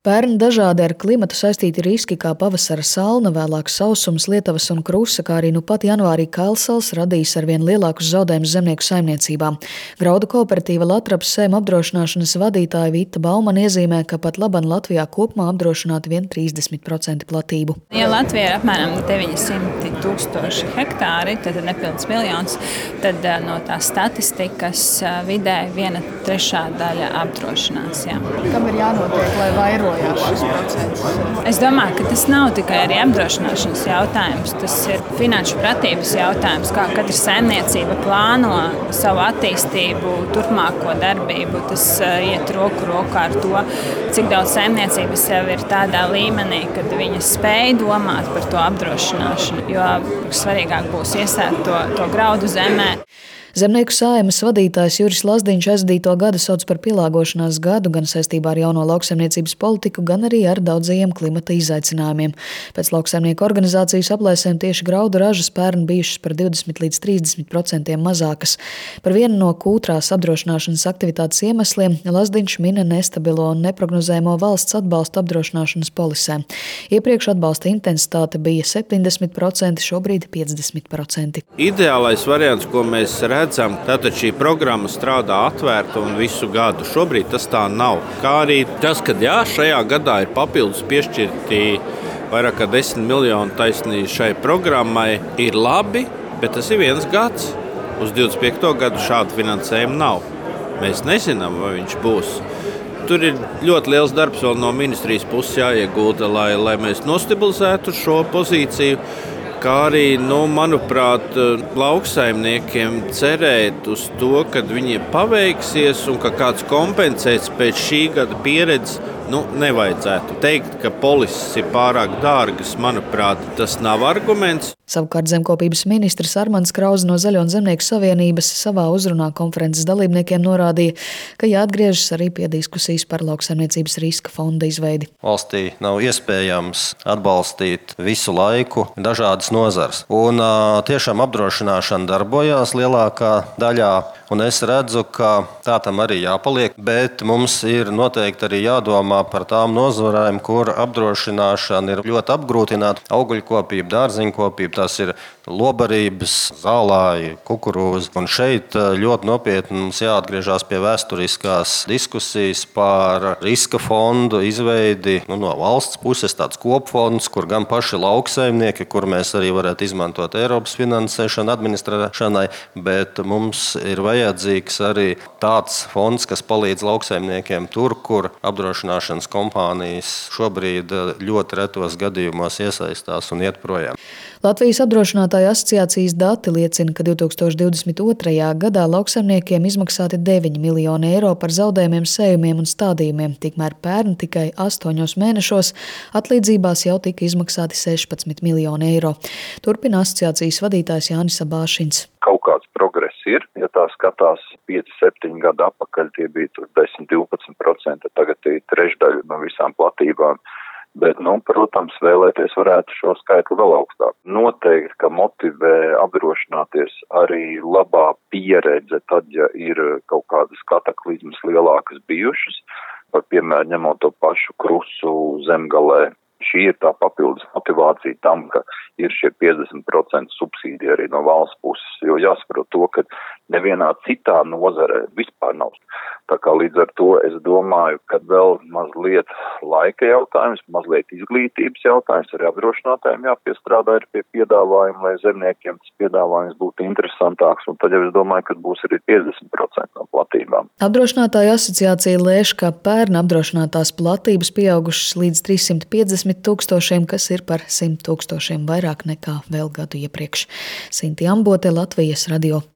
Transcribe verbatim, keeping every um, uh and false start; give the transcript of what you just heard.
Pērn dažādi ar klimatu saistīti riski, kā pavasara salna, vēlāk sausums, lietavas un krusa, kā arī nu pat janvārī kailsals radīs arvien lielākus zaudējumus zemnieku saimniecībām. Graudu kooperatīva Latrapas sēmu apdrošināšanas vadītāja Vita Baumane iezīmē, ka pat laban Latvijā kopumā apdrošināti vien trīsdesmit procenti platību. Ja Latvijā ir apmēram deviņsimt tūkstoši hektāri, tad nepilns miljons, tad no tās statistikas vidē viena trešā daļa apdrošinās. Jā. Kam ir jānotiek, lai vairojās šis procents? Es domāju, ka tas nav tikai arī apdrošināšanas jautājums, tas ir finanšu pratības jautājums, kā katra saimniecība plāno savu attīstību, turpmāko darbību. Tas iet roku rokā ar to, cik daudz saimniecības jau ir tādā līmenī, kad viņas spēj domāt par to apdrošināšanu, jo svarīgāk būs iesēt to, to graudu zemē. Zemnieku saeimas vadītājs Juris Lazdiņš aizdīto gadu sauc par pielāgošanās gadu gan saistībā ar jauno lauksaimniecības politiku, gan arī ar daudzajiem klimata izaicinājumiem. Pēc lauksaimnieku organizācijas aplēsēm tieši graudu ražas pērn bijušas par divdesmit līdz trīsdesmit procentiem mazākas. Par vienu no kūtrās apdrošināšanas aktivitātes iemesliem Lazdiņš mina nestabilo un neprognozējumo valsts atbalstu apdrošināšanas polisēm. Iepriekš atbalsta intensitāte bija septiņdesmit procenti, šobrīd piecdesmit procenti. Ideālais variants, ko mēs redzam, tātad šī programma strādā atvērta un visu gadu. Šobrīd tas tā nav. Kā arī tas, ka jā, šajā gadā ir papildus piešķirti vairāk kā desmit miljoni taisnī šai programmai, ir labi, bet tas ir viens gads. Uz divdesmit piekto gadu šādu finansējumu nav. Mēs nezinām, vai viņš būs. Tur ir ļoti liels darbs vēl no ministrijas puses jāiegulda, lai, lai mēs nostabilizētu šo pozīciju. Kā arī, nu, manuprāt, lauksaimniekiem cerēt uz to, ka viņiem paveiksies un ka kāds kompensēs pēc šī gada pieredzes, nu, nevajadzētu. Teikt, ka polises ir pārāk dārgas, manuprāt, tas nav arguments. Savukārt zemkopības ministrs Armands Krauze no Zaļo un Zemnieku savienības savā uzrunā konferences dalībniekiem norādīja, ka jāatgriežas arī pie diskusijas par lauksaimniecības riska fonda izveidi. Valstī nav iespējams atbalstīt visu laiku dažādas nozars. Un tiešām apdrošināšana darbojās lielākā daļā, un es redzu, ka tā tam arī jāpaliek, bet mums ir noteikti arī jādomā par tām nozarēm, kur apdrošināšana ir ļoti apgrūtināta. Augļkopība, dārziņkopība, tās ir lobarības, zālāji, kukurūzi. Un šeit ļoti nopietni mums jāatgriežās pie vēsturiskās diskusijas par riska fondu izveidi, nu, no valsts puses, tāds kopfonds, kur gan paši lauksaimnieki, kur mēs arī varētu izmantot Eiropas finansēšanu administrēšanai, bet mums ir vajadzīgs arī tāds fonds, kas palīdz lauksaimniekiem tur, kur apdrošināšanas kompānijas šobrīd ļoti retos gadījumos iesaistās un iet projām. Latvijas apdrošinātāju asociācijas dati liecina, ka divi tūkstoši divdesmit otrajā gadā lauksaimniekiem izmaksāti deviņi miljoni eiro par zaudējumiem, sējumiem un stādījumiem, tikmēr pērn tikai astoņos mēnešos atlīdzībās jau tika izmaksāti sešpadsmit miljoni eiro. Turpina asociācijas vadītājs Jānis Abāšins. Kaut kāds progress ir, ja tā skatās pieci, septiņi gadu atpakaļ, tie bija tur desmit, divpadsmit procenti, tagad ir trešdaļa no visām platībām. Bet, nu, protams, vēlēties varētu šo skaitli vēl augstāk. Noteikti, ka motivē apdrošināties arī labā pieredze tad, ja ir kaut kādas kataklizmas lielākas bijušas, par piemēram, ņemot to pašu krusu zemgalē. Šī ir tā papildus motivācija tam, ka ir šie piecdesmit procenti subsīdija arī no valsts puses, jo jāsaprot to, ka nevienā citā nozarē vispār nav. Tā kā līdz ar to es domāju, ka vēl mazliet laika jautājums, mazliet izglītības jautājums, arī apdrošinātājiem jāpiestrādā ir pie piedāvājuma, lai zemniekiem tas piedāvājums būtu interesantāks, un tad jau es domāju, ka būs arī piecdesmit procenti no platībām. Apdrošinātāju asociācija lēš, ka pērn apdrošinātās platības pieaugušas līdz trīssimt piecdesmit tūkstošiem, kas ir par simt tūkstošiem vairāk nekā vēl gadu iepriekš. Sinti Ambote, Latvijas radio.